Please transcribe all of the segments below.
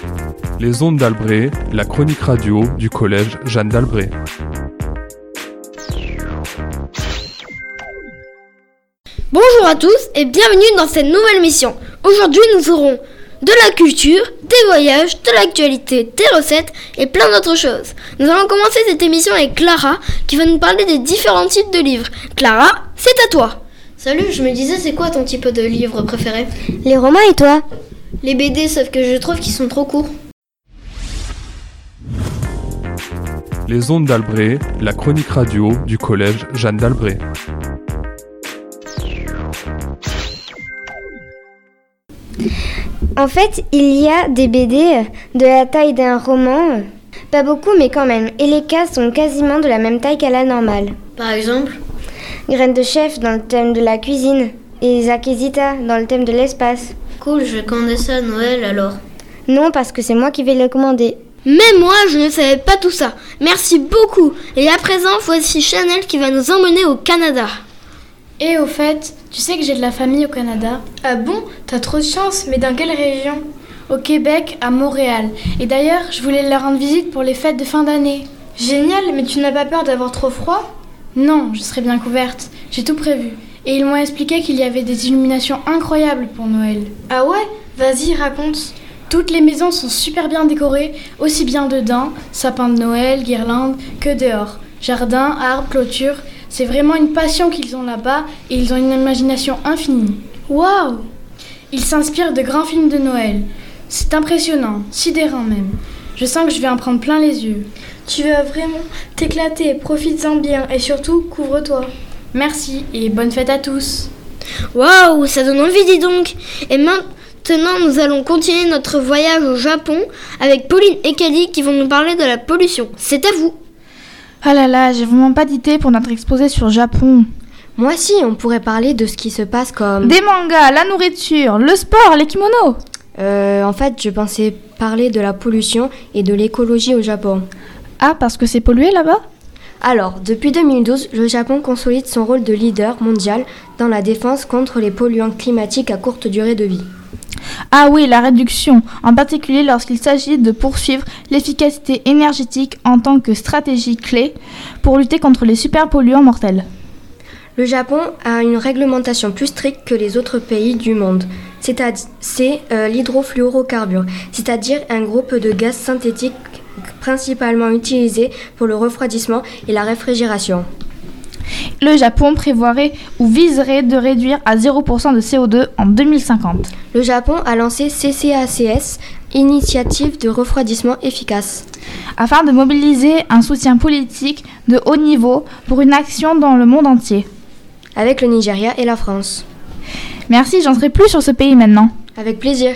Les ondes d'Albret, la chronique radio du collège Jeanne d'Albret. Bonjour à tous et bienvenue dans cette nouvelle émission. Aujourd'hui nous aurons de la culture, des voyages, de l'actualité, des recettes et plein d'autres choses. Nous allons commencer cette émission avec Clara qui va nous parler des différents types de livres. Clara, c'est à toi. Salut, je me disais c'est quoi ton type de livre préféré? Les romans et toi? Les BD, sauf que je trouve qu'ils sont trop courts. Les ondes d'Albret, la chronique radio du collège Jeanne d'Albret. En fait, il y a des BD de la taille d'un roman, pas beaucoup mais quand même, et les cases sont quasiment de la même taille qu'à la normale. Par exemple? Graines de chef dans le thème de la cuisine, et Isaac et Zita dans le thème de l'espace. Cool, je vais commander ça à Noël alors. Non, parce que c'est moi qui vais le commander. Mais moi, je ne savais pas tout ça. Merci beaucoup. Et à présent, voici Chanel qui va nous emmener au Canada. Et au fait, tu sais que j'ai de la famille au Canada? Ah bon? T'as trop de chance, mais dans quelle région? Au Québec, à Montréal. Et d'ailleurs, je voulais leur rendre visite pour les fêtes de fin d'année. Génial, mais tu n'as pas peur d'avoir trop froid? Non, je serai bien couverte. J'ai tout prévu. Et ils m'ont expliqué qu'il y avait des illuminations incroyables pour Noël. Ah ouais? Vas-y, raconte. Toutes les maisons sont super bien décorées, aussi bien dedans, sapins de Noël, guirlandes, que dehors. Jardin, arbres, clôtures, c'est vraiment une passion qu'ils ont là-bas et ils ont une imagination infinie. Waouh! Ils s'inspirent de grands films de Noël. C'est impressionnant, sidérant même. Je sens que je vais en prendre plein les yeux. Tu vas vraiment t'éclater, profites-en bien et surtout, couvre-toi. Merci et bonne fête à tous. Waouh, ça donne envie, dis donc. Et maintenant, nous allons continuer notre voyage au Japon avec Pauline et Kelly qui vont nous parler de la pollution. C'est à vous. Ah là là, j'ai vraiment pas d'idée pour notre exposé sur le Japon. Moi aussi, on pourrait parler de ce qui se passe comme... Des mangas, la nourriture, le sport, les kimonos. En fait, je pensais parler de la pollution et de l'écologie au Japon. Ah, parce que c'est pollué là-bas? Alors, depuis 2012, le Japon consolide son rôle de leader mondial dans la défense contre les polluants climatiques à courte durée de vie. Ah oui, la réduction, en particulier lorsqu'il s'agit de poursuivre l'efficacité énergétique en tant que stratégie clé pour lutter contre les superpolluants mortels. Le Japon a une réglementation plus stricte que les autres pays du monde. C'est l'hydrofluorocarbure, c'est-à-dire un groupe de gaz synthétiques principalement utilisé pour le refroidissement et la réfrigération. Le Japon prévoirait ou viserait de réduire à 0% de CO2 en 2050. Le Japon a lancé CCACS, Initiative de refroidissement efficace, afin de mobiliser un soutien politique de haut niveau pour une action dans le monde entier. Avec le Nigeria et la France. Merci, j'en serai plus sur ce pays maintenant. Avec plaisir.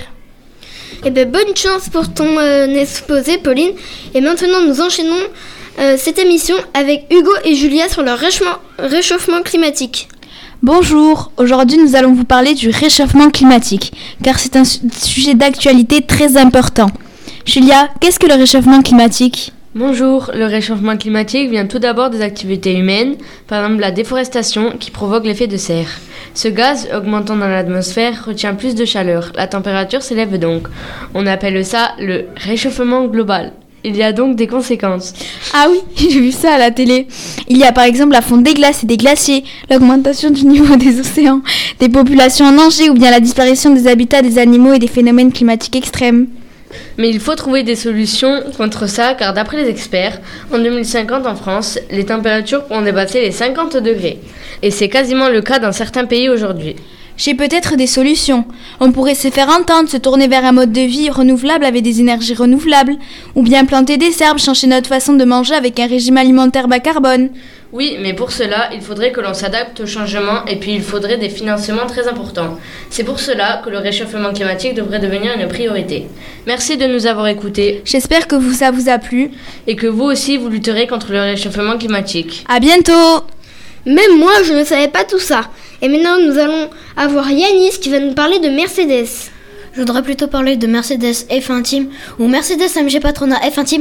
Eh bien, bonne chance pour ton exposé, Pauline. Et maintenant, nous enchaînons cette émission avec Hugo et Julia sur le réchauffement climatique. Bonjour, aujourd'hui nous allons vous parler du réchauffement climatique, car c'est un sujet d'actualité très important. Julia, qu'est-ce que le réchauffement climatique ? Bonjour, le réchauffement climatique vient tout d'abord des activités humaines, par exemple la déforestation qui provoque l'effet de serre. Ce gaz, augmentant dans l'atmosphère, retient plus de chaleur. La température s'élève donc. On appelle ça le réchauffement global. Il y a donc des conséquences. Ah oui, j'ai vu ça à la télé. Il y a par exemple la fonte des glaces et des glaciers, l'augmentation du niveau des océans, des populations en danger ou bien la disparition des habitats des animaux et des phénomènes climatiques extrêmes. Mais il faut trouver des solutions contre ça, car d'après les experts, en 2050 en France, les températures pourront dépasser les 50 degrés. Et c'est quasiment le cas dans certains pays aujourd'hui. J'ai peut-être des solutions. On pourrait se faire entendre, se tourner vers un mode de vie renouvelable avec des énergies renouvelables, ou bien planter des arbres, changer notre façon de manger avec un régime alimentaire bas carbone. Oui, mais pour cela, il faudrait que l'on s'adapte au changement et puis il faudrait des financements très importants. C'est pour cela que le réchauffement climatique devrait devenir une priorité. Merci de nous avoir écoutés. J'espère que ça vous a plu. Et que vous aussi, vous lutterez contre le réchauffement climatique. À bientôt! Même moi, je ne savais pas tout ça. Et maintenant, nous allons avoir Yanis qui va nous parler de Mercedes. Je voudrais plutôt parler de Mercedes F1 Team ou Mercedes AMG Patrona F1 Team.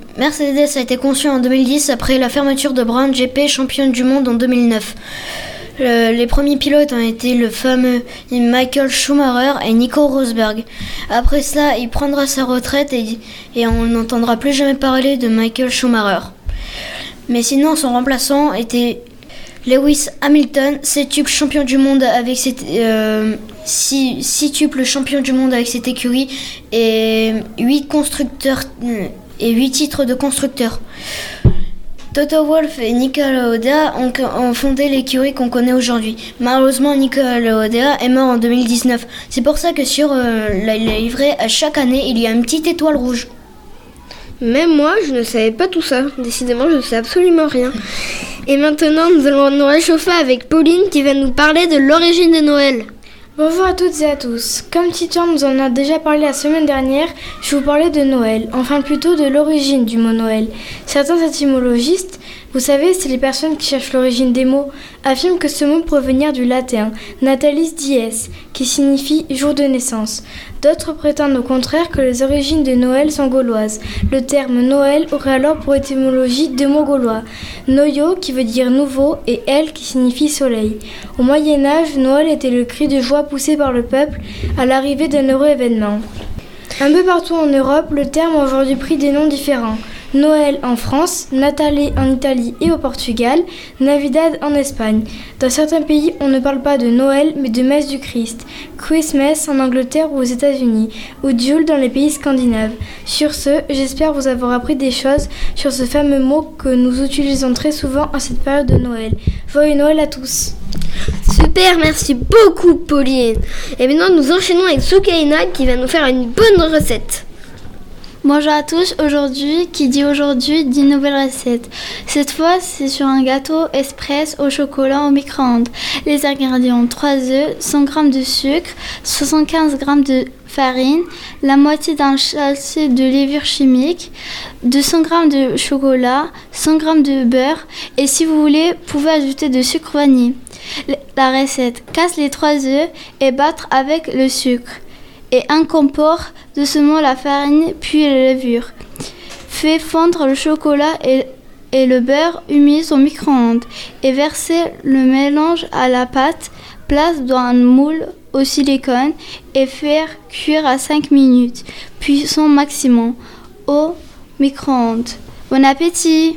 Mercedes a été conçu en 2010 après la fermeture de Brown GP, championne du monde en 2009. Les premiers pilotes ont été le fameux Michael Schumacher et Nico Rosberg. Après ça, il prendra sa retraite et on n'entendra plus jamais parler de Michael Schumacher. Mais sinon, son remplaçant était Lewis Hamilton, septuple champion du monde avec sixtuple champion du monde avec cette écurie et 8 titres de constructeur. Toto Wolff et Niki Lauda ont fondé l'écurie qu'on connaît aujourd'hui. Malheureusement, Niki Lauda est mort en 2019. C'est pour ça que sur la livrée, à chaque année, il y a une petite étoile rouge. Même moi, je ne savais pas tout ça. Décidément, je ne sais absolument rien. Et maintenant, nous allons nous réchauffer avec Pauline qui va nous parler de l'origine de Noël. Bonjour à toutes et à tous. Comme Titan nous en a déjà parlé la semaine dernière, je vais vous parler de Noël, enfin plutôt de l'origine du mot Noël. Certains étymologistes, vous savez, c'est les personnes qui cherchent l'origine des mots, affirment que ce mot peut venir du latin natalis dies, qui signifie jour de naissance. D'autres prétendent au contraire que les origines de Noël sont gauloises. Le terme Noël aurait alors pour étymologie deux mots gaulois, noio qui veut dire nouveau et el qui signifie soleil. Au Moyen-Âge, Noël était le cri de joie poussé par le peuple à l'arrivée d'un heureux événement. Un peu partout en Europe, le terme a aujourd'hui pris des noms différents. Noël en France, Natale en Italie et au Portugal, Navidad en Espagne. Dans certains pays, on ne parle pas de Noël, mais de messe du Christ. Christmas en Angleterre ou aux États-Unis, ou Jul dans les pays scandinaves. Sur ce, j'espère vous avoir appris des choses sur ce fameux mot que nous utilisons très souvent à cette période de Noël. Joyeux Noël à tous! Super, merci beaucoup Pauline. Et maintenant, nous enchaînons avec Soukaina qui va nous faire une bonne recette. Bonjour à tous, aujourd'hui, qui dit aujourd'hui, dit nouvelle recette. Cette fois, c'est sur un gâteau express au chocolat au micro-ondes. Les ingrédients, 3 œufs, 100 g de sucre, 75 g de farine, la moitié d'un sachet de levure chimique, 200 g de chocolat, 100 g de beurre et si vous voulez, vous pouvez ajouter de sucre vanille. La recette, casse les 3 œufs et battre avec le sucre. Et incorpore doucement la farine puis la levure. Fait fondre le chocolat et le beurre humide au micro-ondes et versez le mélange à la pâte. Place dans un moule au silicone et faire cuire à 5 minutes, puis son maximum au micro-ondes. Bon appétit!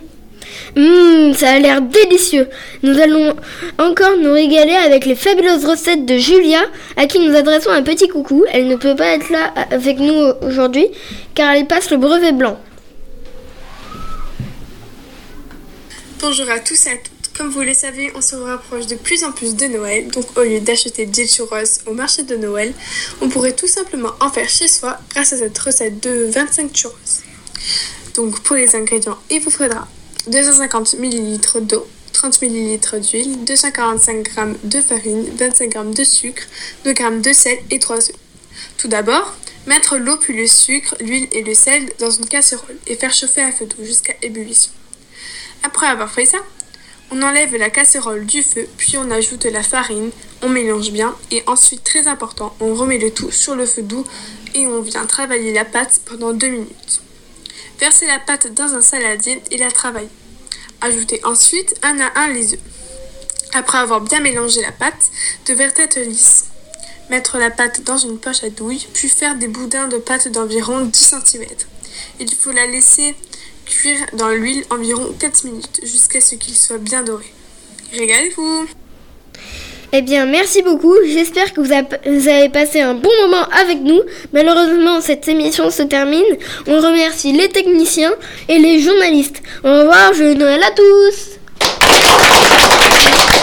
Ça a l'air délicieux. Nous allons encore nous régaler avec les fabuleuses recettes de Julia, à qui nous adressons un petit coucou. Elle ne peut pas être là avec nous aujourd'hui, car elle passe le brevet blanc. Bonjour à tous et à toutes. Comme vous le savez, on se rapproche de plus en plus de Noël, donc au lieu d'acheter des churros au marché de Noël, on pourrait tout simplement en faire chez soi grâce à cette recette de 25 churros. Donc pour les ingrédients, il vous faudra 250 ml d'eau, 30 ml d'huile, 245 g de farine, 25 g de sucre, 2 g de sel et 3 œufs. Tout d'abord, mettre l'eau puis le sucre, l'huile et le sel dans une casserole et faire chauffer à feu doux jusqu'à ébullition. Après avoir fait ça, on enlève la casserole du feu, puis on ajoute la farine, on mélange bien et ensuite, très important, on remet le tout sur le feu doux et on vient travailler la pâte pendant 2 minutes. Versez la pâte dans un saladier et la travaillez. Ajoutez ensuite un à un les œufs. Après avoir bien mélangé la pâte, devrait être lisse. Mettre la pâte dans une poche à douille, puis faire des boudins de pâte d'environ 10 cm. Il faut la laisser cuire dans l'huile environ 4 minutes jusqu'à ce qu'il soit bien doré. Régalez-vous! Eh bien, merci beaucoup. J'espère que vous avez passé un bon moment avec nous. Malheureusement, cette émission se termine. On remercie les techniciens et les journalistes. Au revoir, joyeux Noël à tous!